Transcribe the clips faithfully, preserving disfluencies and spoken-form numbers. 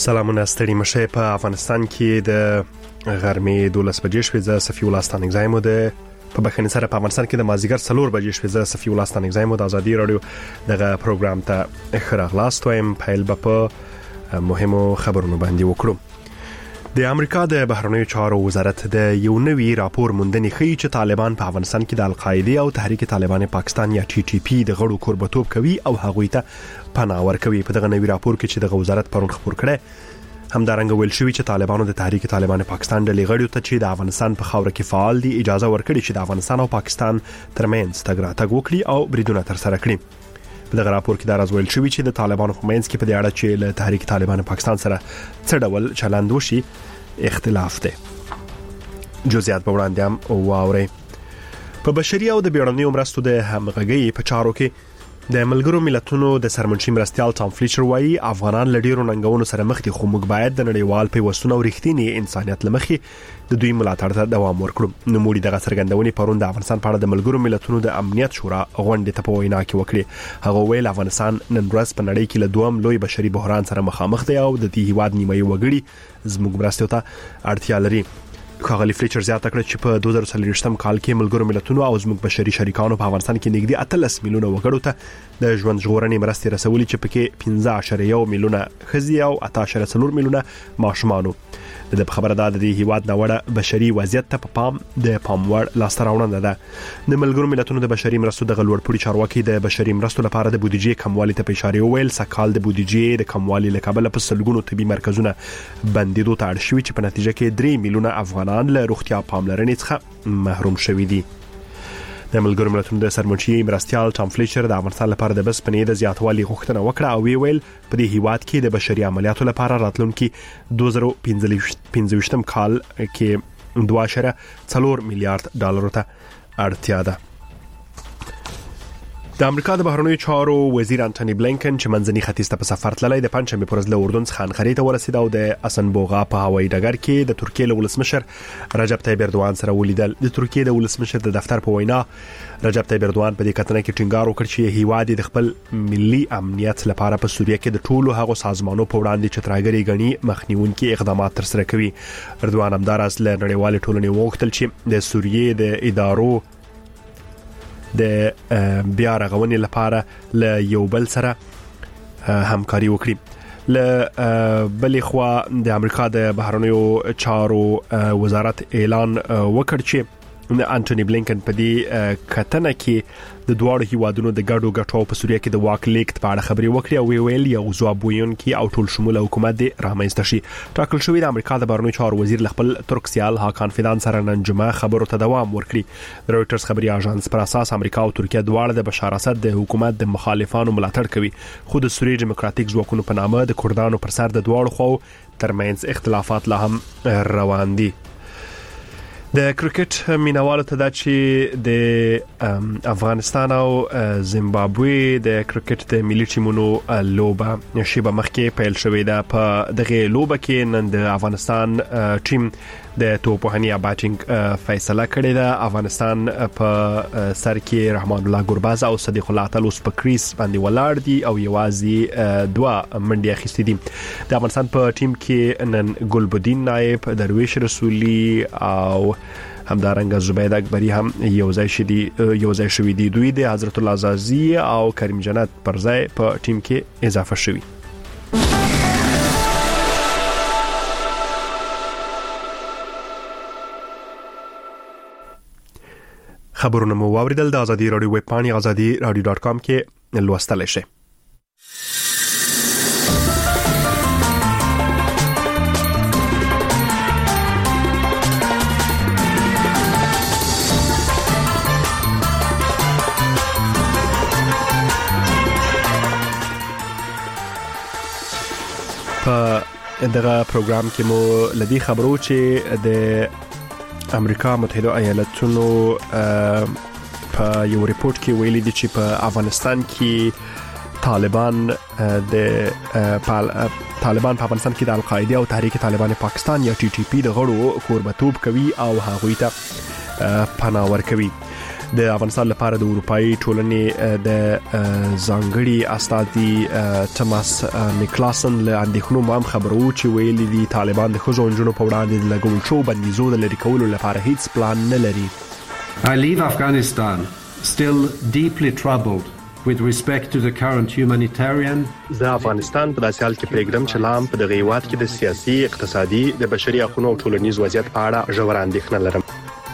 سلامونه ستړي مشه په افغانستان کې د غرمې دولس بجې شوې زه صفي الله ستانک زایم د په بخښنې سره په افغانستان کې د مازیګر څلور بجې شوې زه صفي الله ستانک زایم د ازادي رادیو دغه پروګرام ته خراغلاست وایم پیل په مهمو خبرونو باندې وکړو. د امریکا د بهرنیو چارو وزارت د یو نوي راپور موندنې ښیي چې طالبان په افغانستان کې د القاعده او تحریک طالبان پاکستان یا ټي ټي پی د غړو کوربتوب کوي او هغوی ته پناه ورکوي. په دغه نوي راپور کې چې د وزارت پرون خبر کړي همدارنګه ویل شوی چې طالبانو د تحریک طالبان پاکستان د لغړیو ته چې د افغانستان په خاور کې فعال دي اجازه ورکړي چې د افغانستان او پاکستان ترمنځ تګ راتګ وکړي او بریدونه تر سره کړي. په دغه راپور کې دا راز ویل شوی چې د طالبانو په منځ کې په دې اړه چې له تحریک طالبان پاکستان سره څه ډول چلند وشي اختلاف دی. جزئیات په وړاندې هم واوري. په بشري او د بیړنیو مرستو د همغږي په چارو کې د ملګرو ملتونو د سرمنشي مرستيال ټام فلیچر وایي افغانان لډیرو ننګونو سره مخ دي خو موږ باید د نړیوال پیوستون او رښتینی انسانيت لمخې د دوی ملاتړ ته دوام ورکړو. نو موږ دغه څرګندونې پرون د افغانستان په اړه د ملګرو ملتونو د امنیت شورا غونډې ته په وینا کې وکړي. هغه ویل افغانستان نن ورځ په نړۍ کې له دوم لوی بشري بحران سره مخامخ دی او د دې هیواد نیمه وګړي زموږ مرستو ته اړتیا لري. خاغلی فلیچر زیاته کړ چې په دوه زره څلور کال کې ملګرو ملتونو او زموږ بشري شریکانو په افغانستان کې نږدې اتلس میلیونه وګړو ته د ژوند ژغورنې مرستې رسولي چې پکې پنځه اعشاریه یو میلیونه ښځې او اته اعشاریه څلور میلیونه ماشومان. د خبره ده د هیواد نوړه بشري وضعیت ته په پام د پاموړ لاسته راوړنه ده. د ملګرو ملتونو د بشري مرستو د غلوړپوړي چارواکي د بشري مرستو لپاره د بودیجې کموالي ته اشاره ویل. سکهال د بودیجې د کموالي لکبل په سلګونو طبي مرکزونه بندیدو ته اړ شوي چې په نتیجه کې درې میلیونه افغانان له روغتیا پاملرنې څخه محروم شوي دي. د ملګرو ملتونو د سرمنشي مرستيال ټام فلیچر د افغانستان لپاره د بسپنې د زیاتوالي غوښتنه وکړه او وی ویل په دې هیواد کې د بشري عملیاتو لپاره راتلونکي دوه زره پنځه کال کې دوه اعشاریه څلور میلیارډ ډالر ته اړتیا ده. د امریکا د بهرنیو چارو وزیر انټونی بلینکن چې منځني ختیځ ته په سفر تللی د پنځمې پر ورځ له اردن څخه انقرې ته ورسید او د اسنبوغا په هوایي ډګر کې د ترکیې له ولسمشر رجب طیب اردوغان سره ولیدل. د ترکیې د ولسمشر د دفتر په وینا رجب طیب اردوغان په دې کتنه کې ټینګار وکړ چې هیواد د خپل ملي امنیت لپاره په سوریه کې د ټولو هغو سازمانونو په وړاندې چې ترهګري غني مخنیونکي اقدامات تر سره کوي. اردوغان همداراز له نړیوال ټولنې وغوښتل چې د سوریې د ادارو د بیا رغونې لپاره له یو بل سره همکاري وکړي. له بلې خوا د امریکا د بهرنیو چارو وزارت اعلان وکړ چې انټونی بلینکن په دې کتنه کې د دواړو هیوادونو د ګډو ګټو په سوریه کې د واک لیکت په اړه خبري وکړي او ویل یو ځواب ویونکي او ټول شموله حکومت دی رامنځته شي. ټاکل شوی د امریکا د بهرنیو چارو وزیر خپل ترک سیال هاکان فیدان سره نن جمعه خبرو ته دوام ورکړي. د رويټرز خبري اژانس پر اساس امریکا او ترکیه دواړه د بشار اسد د حکومت د مخالفانو ملاتړ کوي خو د سوریې دیموکراتیک ځواکونو په نامه د کردانو پر سر د دواړو خو ترمنځ اختلافات لا هم روان دي. د کرکټ مینوالو ته دا چې د افغانستان او زیمبابوې د کرکټ د ملي ټیمونو لوبه شیبه مخکې پیل شوې ده. په دغه لوبه کې نن د افغانستان ټیم د توپوهنی بیټینګ فیصله کړې ده. افغانستان په سر کې رحمان الله ګرباز او صدیق الله تعالی په کریس باندې ولاړ دي او یوازې دوا منډي اخیستې دي. د افغانستان په ټیم کې نن ګلبدین نایب، درویش رسولي او همدارنګه زبید اکبری هم یو ځای شدي یو ځای شوی دي. دوی د حضرت الله عزازی او کریم جنت پر ځای په ټیم کې اضافه شوی. خبرونه مو واوریدل. د ازادي رادیو ویب پاڼه ازادي رادیو ډاټ کام کې لوستل شئ. په دغه پروګرام کې مو لدی خبرو چې د امریکا متحده ایالاتونو په یو ریپورت کې ویلي دي چې په افغانستان کې طالبان د طالبان په افغانستان کې د القاعده او تحریک طالبان پاکستان یا ټي ټي پی د غړو کوربتوب کوي او هغوی ته پناه ورکوي. د افغانستان لپاره د اروپאי ټولنې د ځانګړي استاذي توماس میکلاسن له اندېښنو مام خبرو چې ویلي دي طالبان د خزو انجونو په وړاندې د لګول شو بندیزو د لری کولو لپاره هیڅ پلان نه لري. I leave Afghanistan still deeply troubled with respect to the current humanitarian. زه افغانستان په داسې حال کې پرېږدم چې لام په دغه هیواد کې د سیاسي، اقتصادي، د بشري حقوقو او ټولنیز وضعیت په اړه ژور اندېښنه لرم.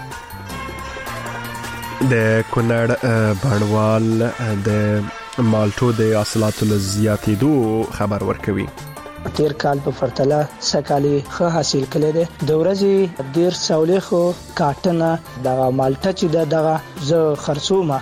د کونړ بڼوال د مالټو د حاصلاتو له زیاتېدو خبر ورکوي. تیر کال په پرتله سکالي ښه حاصل کړي دي. د ورځې ډیر ساولې خو کاټنه د مالټا چې دغه ز خرڅومه.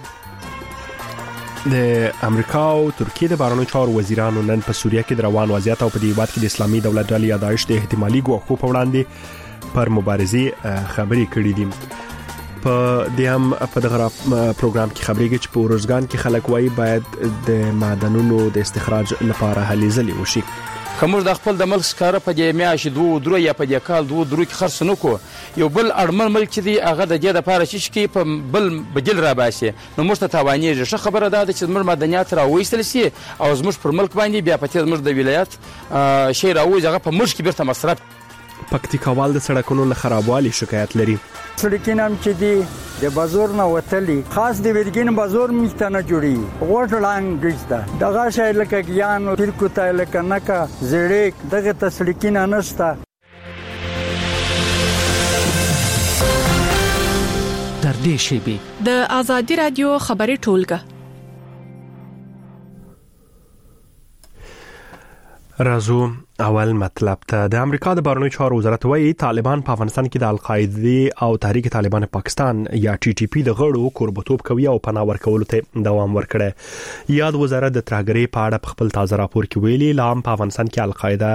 د امریکا او ترکیه د بهرنیو چارو وزیرانو نن په سوریه کې د روان وضعیت او په دې وخت کې د اسلامي دولت ډلې یا داعش د احتمالي ګواښونو په وړاندې پر مبارزې خبرې کړې دي. په دې هم په دغه پروګرام کې خبرېږي چې په ورزګان کې خلک وایي باید د معدنونو د استخراج لپاره هلې ځلې وشي. کومر د خپل د ملک ښکارا په دې میاشت دوه درو یا په دې کال دوه درو کې خرڅ نکو یو بل اړمن ملک دی هغه د دې لپاره چې کی په بل بدل را باسي نو موږ ته توانیږي ښه خبره ده چې موږ مدنیات را وېستل سي او زموږ پر ملک باندې بیا په تیر موږ د ولایت شي را وځي هغه په موږ کې بیرته مصرف. پکتیکاوال د سړکونو له خرابوالي شکایت لري. سړکونه هم چې دي د بازار نه وتلي خاص د ویرګین بازار مشته نه جوړي غوټ لانګ گشته دغه شای لکه ګیان او ترکوتا لکه نکا زړیک دغه تسړکینه نشته. تر دې شی د آزادی رادیو خبري ټولګه رازو اول مطلب ته. د امریکا د بهرنیو چارو وزارت وایي طالبان په افغانستان کې د القاعده او تحریک طالبان پاکستان یا ټي ټي پی د غړو کوربتوب کوي او پناه ورکولو ته دوام ورکړي. یاد وزارت د ترهګرۍ په اړه په خپل تازه راپور کې ویلي لام په افغانستان کې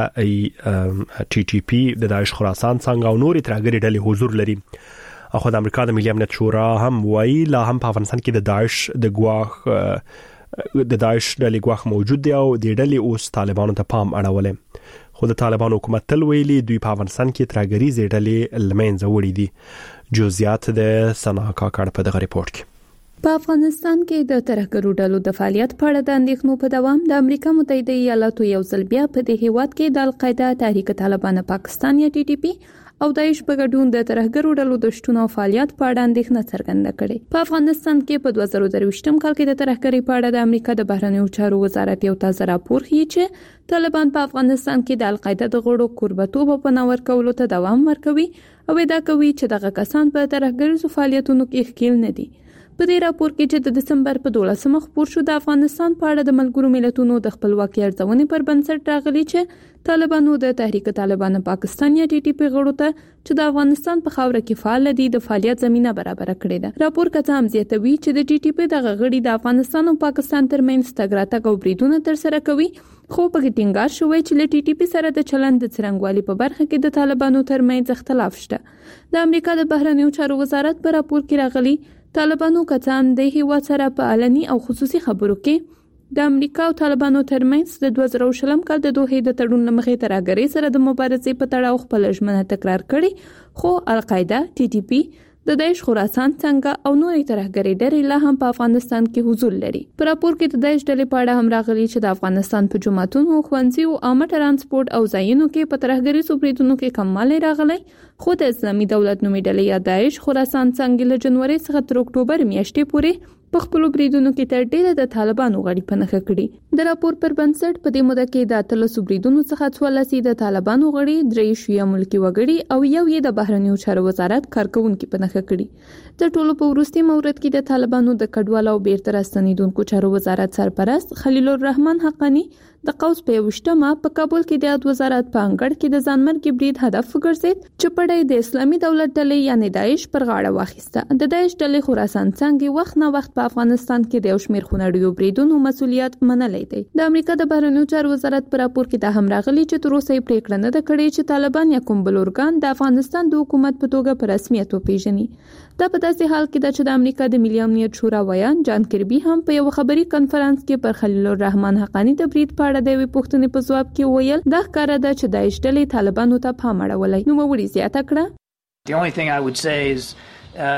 القاعده ټي ټي پی د داعش خراسان څنګه او نورې ترهګرۍ ډلې حضور لري. اخو د امریکا د ملي امنیت شورا هم وایي لا هم په افغانستان کې د داعش د ګواښ د داعش ډلې ګواښ موجود دی او د ډلې اوس طالبانو ته پام اړولې. خو د طالبان حکومت تل ویلي دوی په افغانستان کې ترهګریزې ډلې لمنځه وړي دي. جزئیات د سنا کاکړ په دغه ریپورت کې. په افغانستان کې د ترهګرو ډلو د فعالیت په اړه د اندېښنو په دوام د امریکا متحده ایالاتو یو ځل بیا په دې هیواد کې د القاعده تحریک طالبان پاکستان یا ټي ټي پی او داعش په ګډون د ترهګرو ډلو د شتون او فعالیت په اړه اندېښنه څرګنده کړې. په افغانستان کې په دوه زره درویشتم کال کې د ترهګرۍ په اړه د امریکا د بهرنیو چارو وزارت یو تازه راپور ښیي چې طالبان په افغانستان کې د القاعده د غړو کوربتوب او پناه ورکولو ته دوام ورکوي او ادعا کوي چې دغه کسان په ترهګریزو فعالیتونو کې ښکیل نه دي. په دې راپور کې چې د دسمبر په دولسمه خپور شو د افغانستان په اړه د ملګرو ملتونو د خپلواکۍ ارزونې پر بنسټ راغلي چې طالبانو د تحریک طالبان پاکستان یا ټي ټي پی غړو ته چې د افغانستان په خاوره کې فعال دي د فعالیت زمينه برابر کړې ده. راپور کته هم زیاتوي چې د ټي ټي پی د غړي د افغانستان او پاکستان ترمنځ تګراتګ او بریدونه تر سره کوي خو په ټینګار شوی چې ل ټي ټي پی سره د چلند د څرنګوالي په برخه کې د طالبانو ترمنځ اختلاف شته. د امریکا د بهرنیو چارو وزارت په راپور کې راغلي طالبانو کسان د هیواد سره په علني او خصوصي خبرو کې د امریکا او طالبانو ترمنځ د دوه زره شلم کال د دوه د تړون لمخې ترهګرۍ سره د مبارزې په تړاو خپل ژمنه تکرار کړي خو القاعده ټي ټي پی د داعش خراسان څنګه او نورې ترهګرۍ ډلې لا هم په افغانستان کې حضور لري. په راپور کې د داعش ډلې په اړه هم راغلي چې د افغانستان په جماعتونو، ښوونځیو او عامه ترانسپورت او ځایونو کې په ترهګریزو بریدونو کې کموالی راغلی خو د اسلامي دولت نومي ډلې یا داعش خراسان څنګه له جنوري څخه تر اکتوبر میاشتې پورې په خپل بریدونو کې تر ډیره د طالبانو غړي په نخښه کړي. د راپور پر بنسټ په دې موده کې د اتلسو بریدونو څخه څوارلس د طالبانو غړي، درې شیعه ملکي وګړي او یو یې د بهرنیو چارو وزارت کارکونکو په نخښه کړي. د ټولو په وروستي مورد کې د طالبانو د کډوالو او بیرته راستنیدونکو چارو وزارت سرپرست خلیل الرحمن حقانی د قوس په یوشتمه په کابل کې د عدالت وزارت په انګړ کې د ځانمرګي برید هدف وګرځید چې پړې د اسلامي دولت ډلې یعنی داعش پر غاړه واخیسته. د داعش ډلې خراسان څنګه وخت نه وخت په افغانستان کې د یو شمېر خونړیو بریدونو مسولیت منلې دی. د امریکا د بهرنیو چارو وزارت په راپور کې دا هم راغلي چې تر اوسه یې پریکړه نه ده کړې چې طالبان یا کوم بل ارګان د افغانستان د حکومت په توګه په رسمیت وپیژني. دا په داسې حال کې ده چې د امریکا د ملي امنیت شورا ویان جان کربي هم په یو خبري کانفرنس کې پر خلیل الرحمن حقانی د برید په اړه د وی پوښتنې په ځواب کې ویل دا ښکاره ده چې داعش ډلې طالبانو ته پام اړولی. نو موري زیاته کړه The only thing I would say is um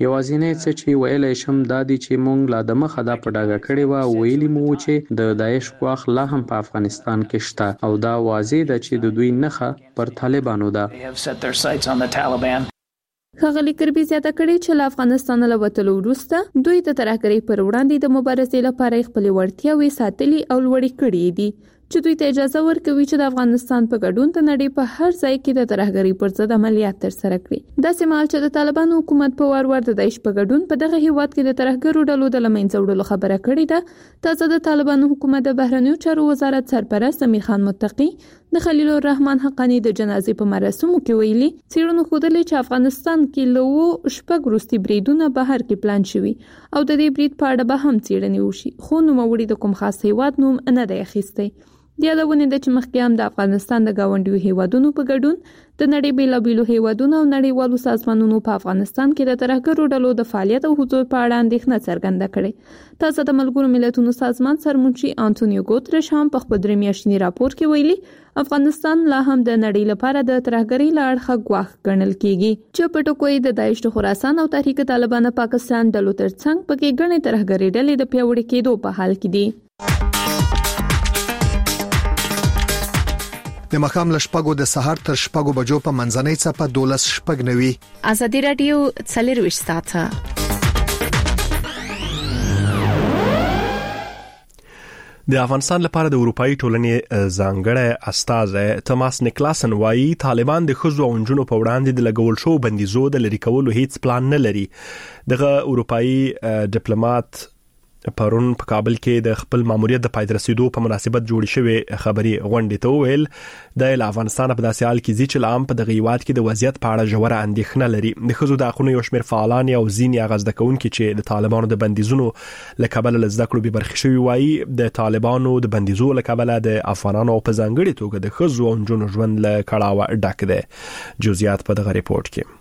یوازینی څه چې ویلای شم دا دی چې مونږ لا د مخه دا په ډاګه کړی و ویلي مو چې د داعش ګواښ لا هم په افغانستان کې شته او دا واضح ده چې د دوی نخښه پر طالبانو ده. ښاغلي کربي زیاته کړې چې له افغانستان له وتلو وروسته دوی د ترهګرۍ پر وړاندې د مبارزې لپاره خپل وړتیاوې ساتلي او لوړې کړې دي چې دوی ته اجازه ورکوي چې د افغانستان په ګډون د نړۍ په هر ځای کې د ترهګرۍ پر ضد عملیات ترسره کړي. دا سمال چې د طالبانو حکومت په وار وار د داعش په ګډون په دغه هیواد کې د ترهګرو ډلو د لمنځه وړلو خبره کړې ده. تازه د طالبانو حکومت د بهرنیو چارو وزارت سرپرست امیر خان متقی د خلیل الرحمن حقانی د جنازې په مراسمو کې ویلي څېړنو ښودلې چې افغانستان کې له و شپږ وروستي بریدونه بهر کې پلان شوي او د دې برید په اړه به هم څېړنې وشي، خو نوموړي د کوم خاص هیواد نوم نه دی اخیستی. د یادونه ده چې مخکې هم د افغانستان د گاونډیو هیوادونو په ګډون د نړۍ بیلابیلو هیوادونو او نړیوالو سازمانونو په افغانستان کې د ترهګرو ډلو د فعالیت او حضور په اړه اندېښنه څرګنده کړې. تازه د ملګرو ملتونو سازمان سرمنشي انټونیو ګوترش هم په خپل درې میاشتني راپور کې ویلي افغانستان لا هم د نړۍ لپاره د ترهګرۍ له اړخه ګواښ ګڼل کیږي چې په ټکو یې د داعش د خراسان او تحریک طالبان پاکستان ډلو ترڅنګ پکې ګڼې ترهګرۍ ډلې د پیاوړي کېدو په حال کې دي. د مخام لشپګو د سحر تر شپګو بجو په منځنۍ صفه دولس شپګ نوي. ازادي رادیو څلرويش ساعته. د افغانستان لپاره د اروپאי ټولنې ځانګړی استازی توماس نیکلاسن وايي طالبان د ښځو او نجونو په وړاندې د لګول شو بندیزو د لري کولو هیڅ پلان نه لري. دغه اروپאי ډیپلوماټ پرون په کابل کې د خپل ماموریت د پای ته رسیدو په مناسبت جوړ شوی خبري غونډې ته ویل د افغانستان په داسې حال کې چې چې لام په دغه هیواد کې د وضعیت په اړه ژوره اندېښنه لري. د ښځو د حقوقو یو شمېر فعالان او ځینې هغه زده کوونکي چې د طالبانو د بندیزونو له کبله له زده کړو به برخې شوي وایي د طالبانو د بندیزو له کبله د افغانانو په ځانګړي توګه د ښځو او نجونو ژوند له کړاوه ډک دی. جزئیات په دغه ریپورت کې.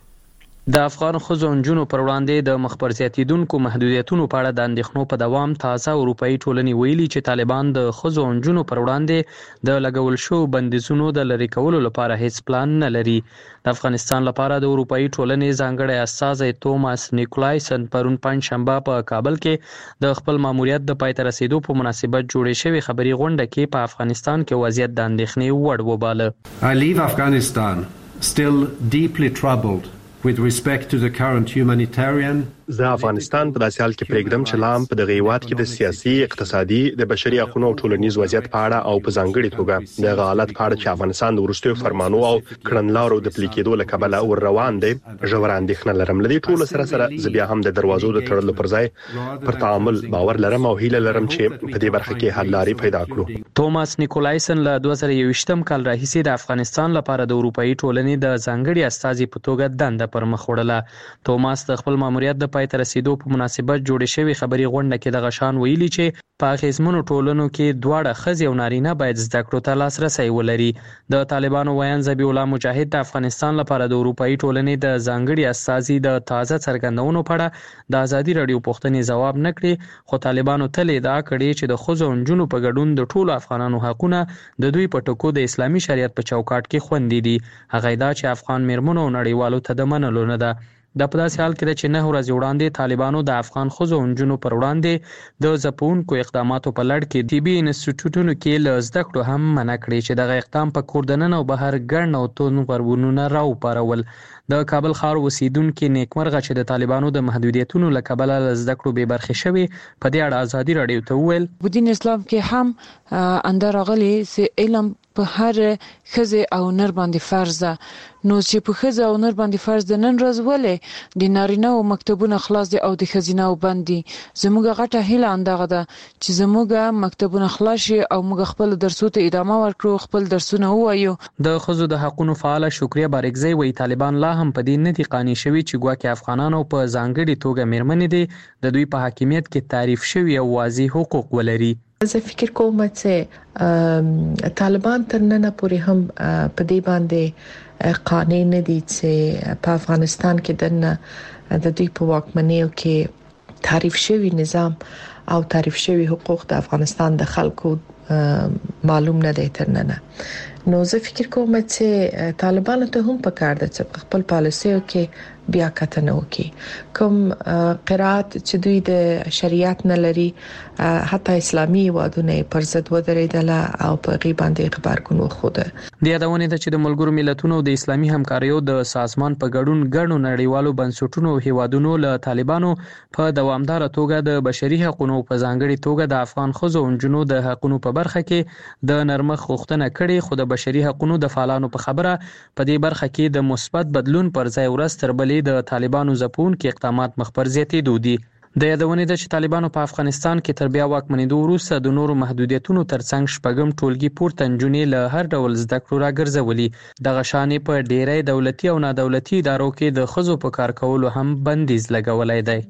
د افغان ښځو او نجونو پر وړاندې د مخبر زیاتیدونکو محدودیتونو په اړه د اندېښنو په دوام تازه اروپאי ټولنې ویلي چې طالبان د ښځو او نجونو پر وړاندې د لګول شو بندیزونو د لري کولو لپاره هیڅ پلان نه لري. د افغانستان لپاره د اروپאי ټولنې ځانګړی استازی توماس نیکولایسن پرون پنځشنبه په کابل کې د خپل ماموریت د پای ته رسیدو په مناسبت جوړې شوې خبري غونډه کې په افغانستان کې وضعیت د اندېښنې وړ وباله. I leave Afghanistan still deeply troubled with respect to the current humanitarian زه افغانستان په داسې حال کې پرېږدم چې لام په دغه هیواد کې د سیاسي، اقتصادي، د بشري حقوقو او ټولنیز وضعیت په اړه او په ځانګړي توګه د حالت په اړه چې افغانستان د وروستیو فرمانو او کړنلارو د پلي کېدو له کبله ور روان دی ژوره اندېښنه لرم. لدې ټولو سره سره زه بیا هم د دروازو د تړلو پر ځای پر تعامل باور لرم او هیله لرم چې په دې برخه کې حل لارې پیدا کړو. توماس نیکولایسن له دوه زره یوویشتم کال راهیسې د افغانستان لپاره د اروپאי ټولنې د ځانګړي استازي په توګه دنده پر مخ وړله. توماس د خپل ماموریت د پای ته رسیدو په مناسبت جوړې شوې خبري غونډه کې د غشان ویلي چې په اغیزمنو ټولنو کې دواړه ښځې او نارینه باید زده کړو ته لاسرسی ولري. د طالبانو ویان ذبیح الله مجاهد د افغانستان لپاره د اروپאי ټولنې د ځانګړي استازي د تازه څرګندونو په اړه د ازادي رادیو پوښتنې ځواب نه کړي، خو طالبانو تل ادعا کړې چې د ښځو او نجونو په ګډون د ټولو افغانانو حقونه د دوی په ټکو د اسلامي شریعت په چوکاټ کې خوندي دي. هغه ادعا چې افغان میرمنو او نړیوالو ته د منلو نه ده. د په داسې حال کې چې نه ورځې وړاندې طالبانو د افغان ښځو او نجونو پر وړاندې د ځپونکو اقداماتو په لړ کې طبي انسټیټیوټونو کې له زده کړو هم منع کړې چې دغه اقدام په کور دننه او بهر ګڼ او توند غبرګونونه راوپارول. د کابل ښار اوسیدونکو نیکمرغه چې د طالبانو د محدودیتونو له کبله له زده کړو بې برخې شوي په دې اړه ازادي رادیو ته وویل په دین اسلام کې هم اندر راغلي چې علم په هر ښځې او نر باندې فرض ده، نو چې په ښځه او نر باندې فرض ده نن ورځ ولې د نارینه او مکتبونه خلاص دي او د ښځینه او بند دي. زموږ غټه هیله اندغه ده چې زموږ مکتبونه خلاص شي او موږ خپل درسونو ته ادامه ورکړو، خپل درسونه ووایو. د ښځو د حقوقو فعال شکریه بارګزی وایي طالبان لا هم په دې نه دي قانع شوي چې ګواکې افغانانو په ځانګړي توګه میرمنې دي د دوی په حاکمیت کې تعریف شوي او واضح حقوق ولري. زه فکر کوم چې طالبان تر نن پورې هم په دې باندې قانع نه دي چې په افغانستان کې دنه د دوی په واکمنیو کې تعریف شوی نظام او تعریف شوی حقوق د افغانستان د خلکو معلوم نه دي تر نن. نو زه فکر کوم چې طالبانو ته هم پکار ده چې خپل پالیسیو کې بیا کتنه وکي. کوم قرات چې دوی د شریعت نه لري حتی اسلامي وادونه پر ضد ودرېدل او په غي باندې خبرګون وخوده. د یادونه ده چې د ملګرو ملتونو د اسلامي همکاریو د سازمان په ګډون ګڼو نړیوالو بنسټونو او هیوادونو له طالبانو په دوامدار توګه د بشري حقوقو په ځانګړي توګه د افغان ښځو او نجونو د حقوقو په برخه کې د نرمښت غوښتنه کړې، خو د بشري حقوقو د فعالانو په خبره په دې برخه کې د مثبت بدلون پر ځای ورځ تر بلې د طالبانو ځپون کې اقدامات مخبر زیاتېدو دي. د یادونه ده چې طالبانو په افغانستان کې تر بیا واکمنېدو وروسته د نورو محدودیتونو ترڅنګ شپږم ټولګي پورته نجونې له هر ډول زده کړو راګرځولي. دغه شانې په ډېری دولتي او نادولتي ادارو کې د ښځو په کار کولو هم بندیز لګولای دی.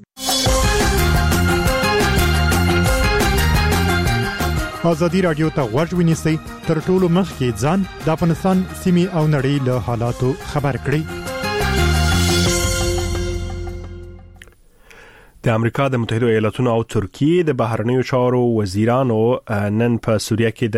ازادي رادیو ته غوږ ونیسئ، تر ټولو مخکې ځان د افغانستان سیمې او نړۍ له حالاتو خبر کړئ. د امریکا د متحده ایالاتونو او ترکیه د بهرنیو چارو وزیرانو نن په سوریه کې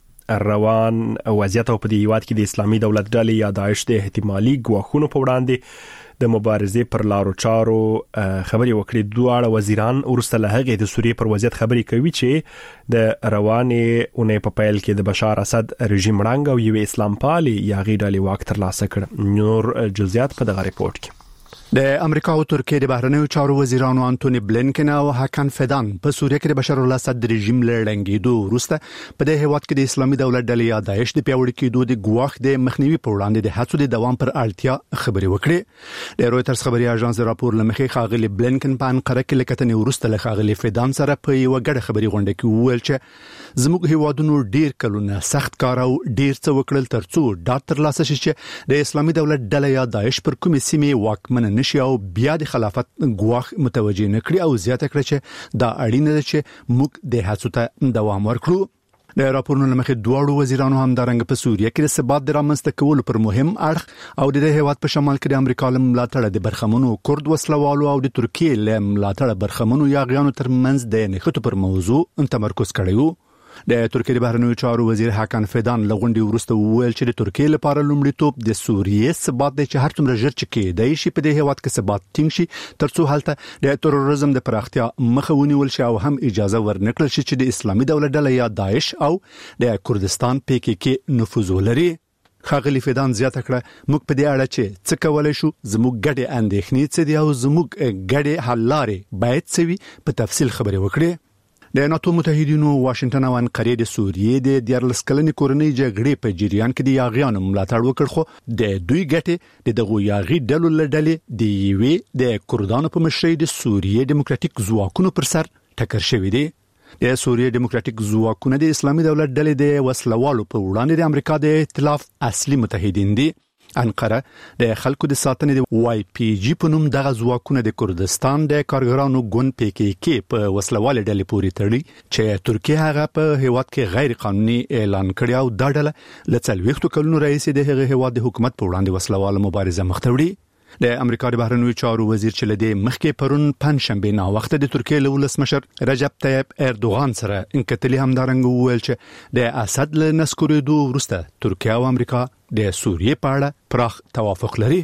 د روان وضعیت او په دې هیواد کې د اسلامي دولت ډلې یا داعش د احتمالي ګواښونو په وړاندې د مبارزې پر لارو چارو خبري وکړي. دواړه وزیران ورسته له هغه د سوریه پر وضعیت خبري کوي چې د روانې اونۍ په پیل کې د بشار اسد رژیم رنګ او یو اسلام پالي یا غیر ډلې واک ترلاسه کړ. نور جزئیات په دغه ریپورت کې. د امریکا او ترکیه د بهرنیو چارو وزیرانو انټونی بلینکن او هاکان فیدان په سوریه کې د بشار الاسد رژیم لړنګېدو وروسته په دې هیواد کې د اسلامي دولت ډلې یا داعش د پیاوړي کېدو د ګواښ د مخنیوي په وړاندې د هڅو د دوام پر اړتیا خبري وکړي. د رويټرز خبري اژانس راپور لمخې خاغلی بلینکن په انقره کې لکتنې وروسته له خاغلی فیدان سره په یو غړ خبري غونډه کې وویل چې زموږ هیوادونو ډیر کلونه سخت کار او ډیر څه وکړل ترڅو ډاکټر لاسه شي چې د اسلامي دولت ډلې یا داعش پر کومې سیمې واکمن نشي او بیا د خلافت ګواښ متوجه نکړي او زیاته کړي چې دا اړینه ده چې موږ د هڅو ته دوام ورکړو. د راپورونو لمخې دواړو وزیرانو هم دارنګ په سوریه کې د ثبات د رامنځته کولو پر مهم اړخ او د هیواد په شمال کې د امریکا له ملاتړ د برخمنو کورد وسلوالو او د ترکیه له ملاتړ برخمنو یاغیانو ترمنځ د نښتو پر موضوع تمرکز کړی و. د ترکیه د بهرنیو چارو وزیر هاکان فیدان لغونډي وروسته وویل چې د ترکیه لپاره لومړیتوب د سوریه ثبات دی چې هر څومره ژر چې کېدای شي په دې هیواد کې ثبات ټینګ شي ترڅو هلته د تروریزم د پراختیا مخه ونیول شي او هم اجازه ورنکړل شي چې د اسلامي دولت ډله یا داعش او د کردستان پی کې کې نفوذ ولري. خاغلی فیدان زیاته کړه موږ په دې اړه چې څه کولای شو زموږ ګډې اندېښنې څه دي او زموږ ګډې حل لارې باید څه وي په تفصیل خبرې وکړي. د ناتو متحدینو واشنگټن او انقره د سوریې د دیارلس کلنې کورنۍ جګړې په جریان کې د یاغیانو ملاتړ وکړ خو د دوی ګټې د دغه یاغي ډلو لړلې د یوې د کردانو په مشرۍ د سوریې دیموکراتیک ځواکونو پر سر ټکر شوې دي. د سوریې دیموکراتیک ځواکونه د اسلامي دولت ډلې د وسلوالو په وړاندې د امریکا د ائتلاف اصلي متحدین دي. انقره د خلکو د ساتنې د وای پی جی په نوم دغه ځواکونه د کردستان د کارګرانو ګوند پی کې کې په وسلواله ډلې پورې تړي چې ترکیه هغه په هیواد کې غیر قانوني اعلان کړی او دا ډله له څلوېښتو کلونو راهیسې د هغه هیواد د حکومت په وړاندې وسلواله مبارزه مخ ته وړي. د امریکا د بهرنیو چارو وزیر چې لدی مخکې پرون پنځشنبه نا وخت د ترکیه له ولسمشر رجب طیب اردوغان سره انکتلی همدارنګ وویل چې د اسد له نسکورېدو وروسته ترکیه او امریکا د سوریې په اړه پراخ توافق لري.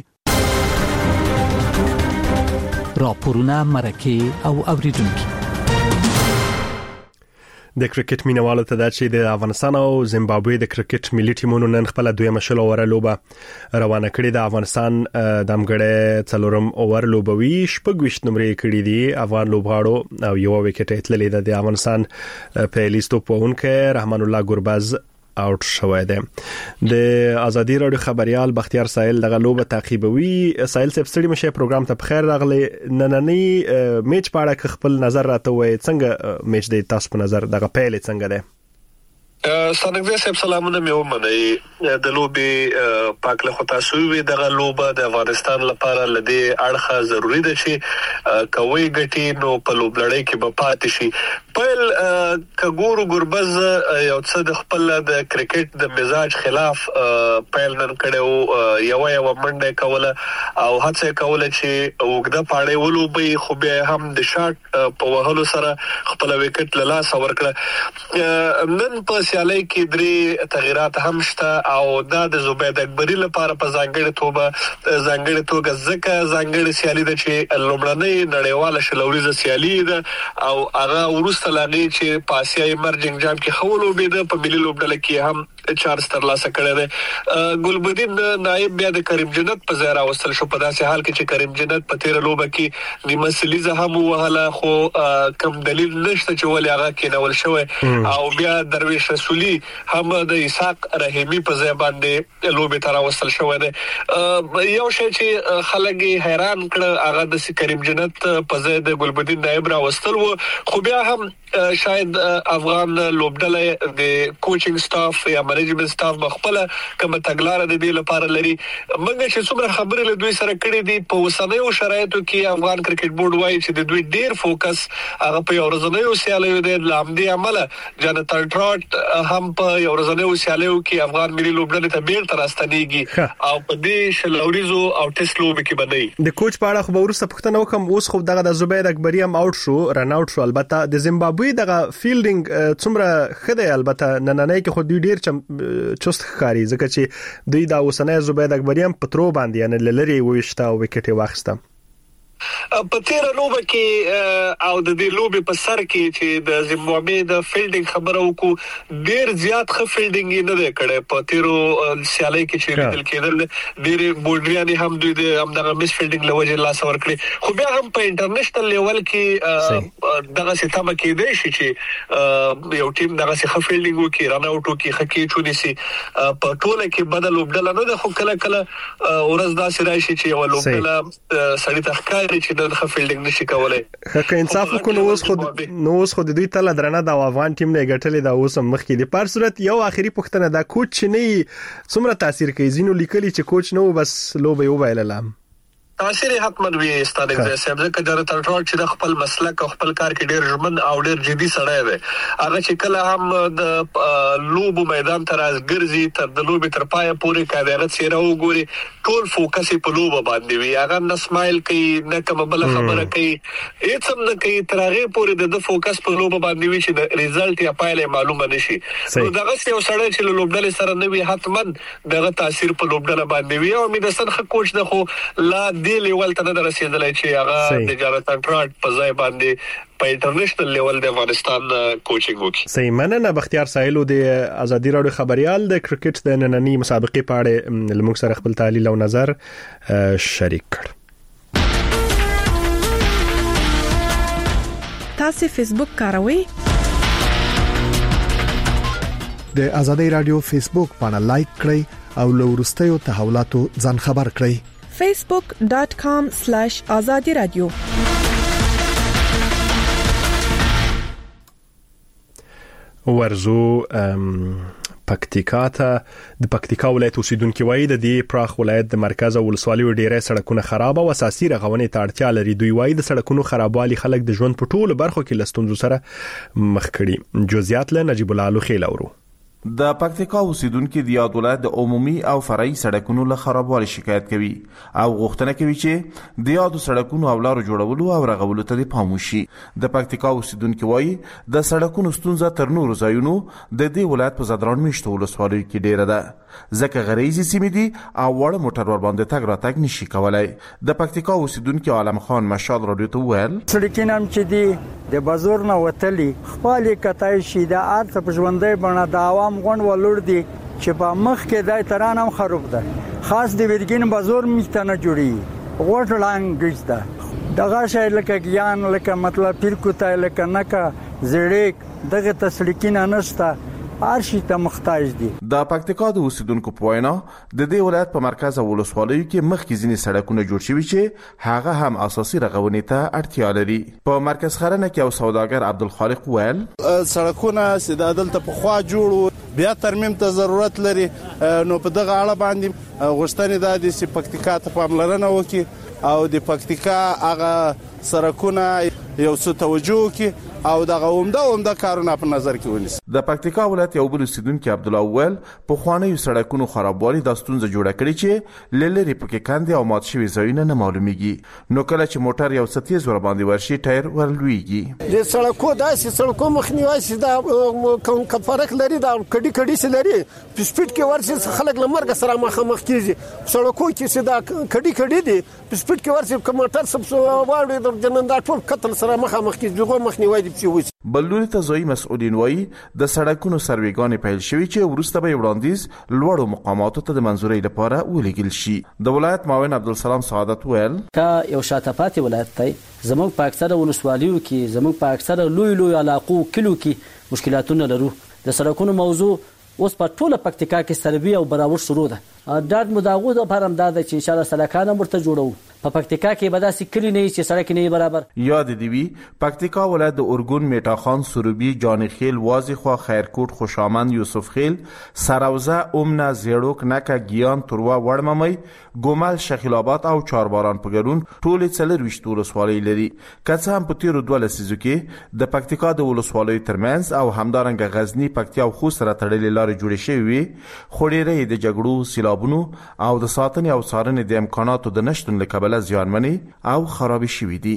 راپورونه مرکه او اوریدونکو د کرکټ مینوالو ته دا چې د افغانستان او زیمبابوې د کرکټ ملي ټیمونو نن خپل دویمه شل اوور لوبه روانه کړې. د افغانستان د امګړې څلورم اوور لوبوي شپږ نمرې کړې دي افغان لوبغاړو او یو وکټ اتللې ده. د افغانستان په لیستو پهونکې رحمان الله ګورباز اوټ شوی دی. د ازادي رادیو خبريال بختیار سایل دغه لوبه تعقیبوي. سایل صاحب ستړي مشه پروګرام ته بخیر راغلی. نننی میچ په اړه خپل نظر راته وای څنګه میچ دی تاسو په نظر دغه پیل څنګه دی؟ سانګوي صاحب سلامونه مې ومنئ. د لوبي پاک له خطا شوی دغه لوبه د افغانستان لپاره لدی اړخه ضروری ده چې کوي ګټي نو په لوبلړۍ کې به پاتې شي. سپیل کګورو ګربز یو څه د خپل د کرکټ د مزاج خلاف پیل نن کړو یو یو منډه کوله او هڅه کوله چې وګړه پاړې ولوبي خو به هم د شاټ په وهلو سره خپل وکټ له لاس ورکړه. نن په سیالي کې درې تغیرات هم شته او دا د زبید اکبری لپاره په ځانګړي توګه ځانګړي توګه ځکه ځانګړي سیالي د چې لومړنۍ نړیواله شلوريزه سیالي ده او هغه ورسته لاغي چې په آسیايي مرجنګ جام کې خولو بيد په ملي لوبډله کې هم چارج ترلاسه کړی دی. ګلبدین نائب بیا د کریم جنت په ځای راوستل شو په داسې حال کې چې کریم جنت په تیر لوبه کې نیمه سلیزه هم وهله خو کم دلیل نشته چې ولې هغه کېنول شوی او بیا درویش رسولي هم د اسحاق رحیمی په ځای باندې لوبه تر راوستل شوی دی. یو شی چې خلک حیران کړ هغه د کریم جنت په ځای د ګلبدین نائب راوستل و خو بیا هم شاید افغان لوبډله د کوچینګ سټاف یا منیجمنت سټاف بخپله کوم تګلارې د دې لپاره لري. موږ چې څومره خبرې له دوی سره کړې دي په اوسنیو شرایطو کې افغان کرکټ بورډ وايي چې د دوی ډیر فوکس هغه په یو ورځنیو سیالیو دی. لامدي عمله جانتن ټراټ هم په یو ورځنیو سیالیو کې افغان ملي لوبډله ته بیرته راستنیږي او په دې شلوريزو او ټیسټ لوب کې باندې د کوچ په اړه خو ورسته پښتنه وکم. اوس خو دغه د زبید اکبری هم اوټ شو رن اوټ شو. البته د زیمبابوې دغه فیلډینګ څومره خده البته نننۍ کې خو دوی ډیر چست ښکاری ځکه چې دوی دا اوسنۍ زبید اکبری هم پترو باندې یعنی لری وښتا او وکټ واخسته په تیر لوبه کې او د دې لوبې په سر کې چې د زیمبابوې د فیلډینګ خبره وکړو ډیر زیات ښه فیلډینګ نه دی کړی په تیرو سیالۍ کې چې لیدل کېدل ډیر بولډریان هم دوی د همدغه مس فیلډینګ لوجه لاس ورکړي خو بیا هم په انټرنیشنل لیول کې دغه ستامه کېدای شي چې یو ټیم دغه ښه فیلډینګ وکړي رن اوټ وکړي خکې چونی سي په ټوله کې بدل وبدل نه د خو کله کله ورځ دا سره شي چې یو لوبډله سړی تخکار چې د خفیلډینګ نشي کولای. که انصاف وکړو اوس خو نو اوس خو د دوی تل درنه د افغان ټیم نه ګټلې دا اوس مخ کې د پر صورت یو اخیری پښتنه دا کوچ نه څومره تاثیر کوي. زینو لیکلي چې کوچ نو بس لوبه یو وایللم تاثیر حتمن وی استاد ایگزام ځکه د تر ټول چې د خپل مسلک او خپل کار کې ډیر ژمن او ډیر جدي سړی دی. هغه چې کله هم د لوبو میدان ته راځي تر د لوبې تر پای پورې کاغذ سره وګوري ټول فوکس په لوبه باندې وي. هغه نه سمایل کوي نه کوم بل خبره کوي هیڅ هم نه کوي تر هغه پورې د فوکس په لوبه باندې وي چې د ریزلټ یا پایله معلومه نشي. نو دغه یو سړی چې لوبډل سره نه وي حتمن دغه تاثیر په لوبډل باندې وي او امید سره خو کوچ نه خو لا دی لیول ته نه رسیدلای چې هغه د جانتن ټراټ په ځای باندې په انټرنیشنل لیول د افغانستان کوچینګ وکړي. صحیح مننه بختیار سایلو د ازادي راډیو خبريال د کرکټ د نننی مسابقې په اړه لموږ سره خپل تحلیل او نظر شریک کړ. تاسو فیسبوک کاروئ؟ د ازادي راډیو فیسبوک باندې لایک کړئ او له وروستیو تحولاتو ځان خبر کړئ. facebook dot com slash azadi radio. ورزو پکتیکا ته د پکتیکا ولایت اوسیدونکو وایي د دې پراخ ولایت د مرکز او ولسوالۍ ډیره سړکونه خراب او اساسي رغونې ته اړتیا لري. دوی وایي د سړکونو خرابوالي خلک د ژوند په ټولو برخو کې لستونزو سره مخ کړي. جزئیات له نجیب الله لوخیل اورو. د پکتیکا اوسیدونکو د یاد ولایت د عمومي او فرعي سړکونو له خرابوالي شکایت کوي او غوښتنه کوي چې د یاد سړکونو او لارو جوړولو او رغولو ته پام وشي. د پکتیکا اوسیدونکو وایي د سړکونو ستونزه تر نورو ځایونو د دې ولایت په زدران میشته ولسوالۍ کې ډیره ده ځکه غریزي سیمې دي او وړ موټر ور باندې تګ راتګ نشي کولای. د پکتیکا اوسیدونکو عالم خان مشال رادیو ته ویل سړکینه چې دی د بازور نه وتلی خپل کتای شي د ارث په ژوندۍ بڼه د عوام غون ولور دي چې په مخ کې د ترانم خراب ده خاص د ویدګین بازور میشته نه جوړي غوټ لانګز ده دغه شی لکه ګیان لکه مطلب پیر کوتای لکه نکا زړیک دغه تسلیکینه نشته ارشي ته محتاج دي. د پکتیکا د اوسیدونکو په وینا د دې ولایت په مرکز او ولسوالیو کې مخکې ځینې سړکونه جوړ شوي چې هغه هم اساسي رغونې ته اړتیا لري. په مرکز خرنه کې او سوداګر عبدالخالق ویل سړکونه سیدادل ته په خوا جوړو بیا ترمیم ته ضرورت لري نو په دغه اړه باندې غوښتنې د دې پکتیکا ته پاملرنه وکړي او د پکتیکا هغه سړکونه یو څه توجه وکړي او دغه عمده عمده کارونه په نظر کې ونیسي. د پکتیکا ولایت یو بل اوسیدونکي عبدالله وویل په خوانیو سړکونو خرابوالي د ستونزه جوړه کړې چې لری پکې کاندي او مات شوي ځایونه نه معلومیږي. نو کله چې موټر یو څه تیز ور باندې ورشي ټایر ورلويږي. د سړکو داسې سړکو مخنیوي چې دا کوم فرق لري دا کډي کډي سره لري په سپیډ کې ورشي خلک لمرګ سره مخامخ کیږي. سړکو کې چې دا کډي کډي دي په سپیډ کې ورشي کوم موټر سب واړي د جنندا ټول قتل سره مخامخ کیږي. دغه مخنیوي دي چې بلوري ته ځای مسؤلین وایي د سړکونو سروېګانې پیل شوي چې وروسته به وړاندیز لوړو مقاماتو ته د منځورۍ لپاره ولېږل شي. د ولایت معاون عبدالسلام سعادت ویل کا یو شاته پاتې ولایت دی زموږ په اکثره ولسوالیو کې زموږ په اکثره لوی لوی علاقو کلو کې مشکلاتونه لرو. د سړکونو موضوع اوس په ټوله پکتیکا کې سروي او براوټ شروع ده. ډاډ مداغو د فارم دا چې ان شاء الله سړکانه مرته جوړو. په پکتیکا کې به داسې کلی نه چې سړک نه برابر. یاد دی وی پکتیکا ولایت د اورګون میټا خان سروبي جانی خیل وازی خو خیرکوټ خوشامند یوسف خیل سراوزه اومنه زیړوک نکه گیان تروا وړممای ګومل شخیل آباد او چارباران په ګرون ټول څلور وشتو ولسوالۍ لري. کڅ هم په تیرو دوه لسیزو کې د پکتیکا د ولسوالۍ ترمنځ او همدارنګ غزنی پکتیا او خوست سره تړلې لارې جوړې شوې خوريره د جګړو سیلابونو او د ساتنې او څارنې د امکاناتو د نشټون لکه زیانمنی او خرابې شوې دي.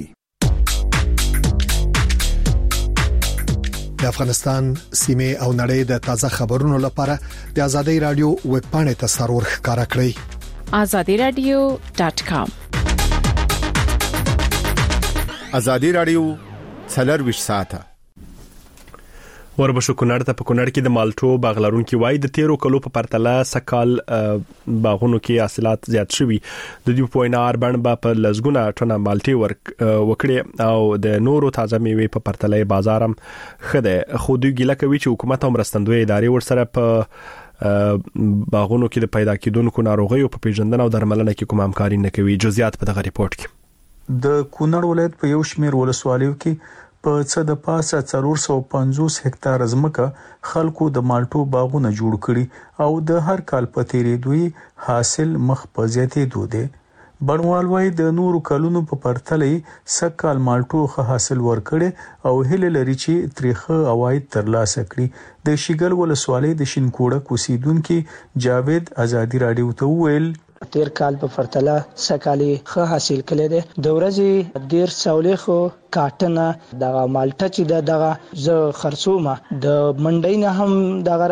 د افغانستان سیمه او نړۍ د تازه خبرونو لپاره د آزادۍ رادیو ویب پاڼې ته سرور ښکارا کړئ آزادی رادیو ډاټ کام. آزادۍ رادیو څلور ساعته وربشو کونړ ته په کونړ کې د مالټو باغلارونکو وای د تیرو کلو په پرتله سکال باغونو کې حاصلات زیات شوي. د دې په وینا اربن با په لزګونه ټونه مالټي ورک وکړي او د نورو تازه میوې په پرتله بازارم خده خو دوی ګیله کوي چې حکومت هم رستندوی ادارې ورسره په باغونو کې د پیدا کېدونکو ناروغیو په پیژندنه او درملنه کې کوم همکاري نه کوي. جزئیات په دغه ریپورت کې. د کونړ ولایت په یو شمېر ولسوالیو کې په څه د پاسه څلور سوه پنځوس هکتار ځمکه خلکو د مالټو باغونه جوړ کړي او د هر کال په تیریدوی حاصل مخ په زیاتېدو دی. بڼوال وايي د نورو کلونو په پرتله سکال مالټو ښه حاصل ورکړي او هله لري چې تاریخي عواید ترلاسه کړي. د شیګل ولسوالۍ د شینکوړه کوسیدونکو جاوید آزادی رادیو ته ویل تیر کال په پرتله سکالي ښه حاصل کړي دي. د ورځې ډیر څولېخو کاټنه دغه مالټه چې دغه ز خرڅومه د منډۍ نه هم دغه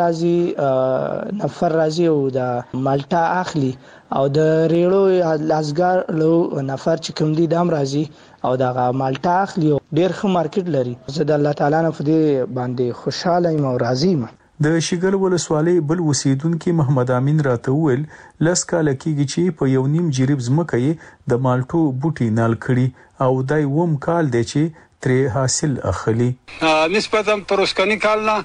راځي نفر راځي او د مالټه اخلي او د ریړو لاسګار لو نفر چې کوم دي دام راځي او دغه مالټه اخلي ډیر ښه مارکیټ لري. زه د الله تعالی نه په دې باندې خوشاله یم او راضي یم. د شیګل ولسوالۍ بل اوسیدونکو محمد امین راته ویل لس کال کېږي چې په یو نیم جریب ځمکه یې د مالټو بوټي نال کړي او دای ووم کال دی چې ترې حاصل اخلي. نسبتا پروسکنی کال نه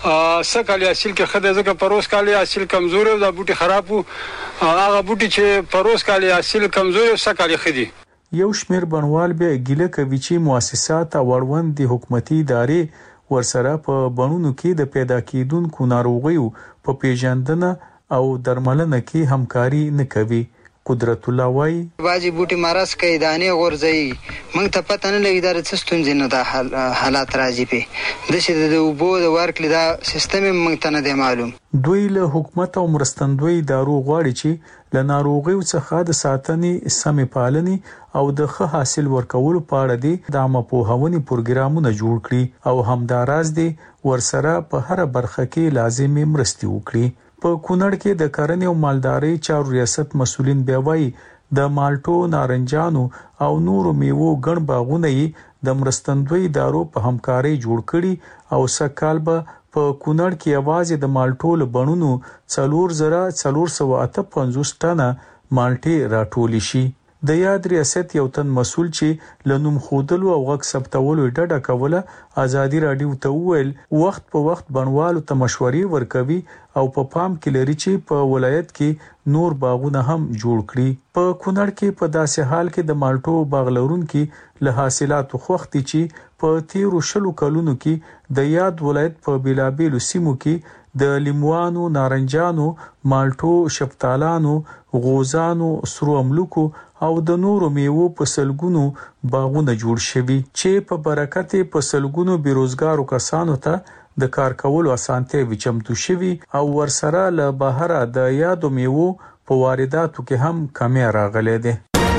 سکه حاصل کې خدای زکه پروس کال حاصل کمزور او د بوټي خراب او هغه بوټي چې پروس کال حاصل کمزور او سکه خدي. یو شمیر بڼوال به ګیله کوي چې مؤسسات او وړوند د حکومتي ادارې ورسره په بڼونو کې د پیدا کېدونکو ناروغیو په پیژندنه او درملنه کې همکاري نه کوي. قدرت الله وای باجی بوټي مرز کې دانې غورځي موږ ته پته نه لګي دا څه ستونزې نه د حالات راځي په د شه د وبو د ورکل دا سیستم موږ ته نه دی معلوم. دوی له حکومت او مرستندوی دارو غواړي چې له ناروغیو څخه د ساتنې سمې پالنې او د ښه حاصل ورکولو په اړه دي د عامه پوهاونې پروګرامونه جوړ کړي او همداراز دي ورسره په هر برخه کې لازمي مرستې وکړي. په کونړ کې د کرنې او مالدارۍ چارو ریاست مسؤلین بیا وایي د مالټو نارنجانو او نورو میوو ګڼ باغونه یې د مرستندوی ادارو په همکارۍ جوړ کړي او سکهال به په کونړ کې یوازې د مالټو له بڼونو څلور زره څلور سوه اته پنځوس ټنه مالټې راټولې شي. د یاد ریاست یو تن مسؤل چې لنوم خودلو او غږ ثبتولو ډډه کوله آزادی رادیو ته ویل وخت په وخت بڼوالو ته مشورې ورکوي او په پا پام کې لري چې په ولایت کې نور باغونه هم جوړ کړي. په کونړ کې په داسې حال کې د مالټو باغ لرونکو له حاصلاتو خوختي چې په تیرو شلو کلونو کې د یاد ولایت په بیلابیلو سیمو کې د لیموانو، نارنجانو، مالټو، شفتالانو، غوزانو، سرو املوکو او د نورو میوو په سلګونو باغونه جوړ شوي چې په برکت په سلګونو بیروزګارو کسانو ته د کار کولو اسانتیا وچمتو شوي او ورسره له بهره د یادو میوو په وارداتو کې هم کمی راغلی دی.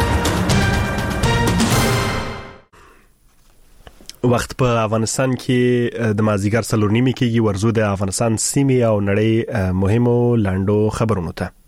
وخت په افغانستان کې د مازیګر څلور نیمه کېږي ورزو د افغانستان سیمې او نړۍ مهمو لاندو خبرونو ته.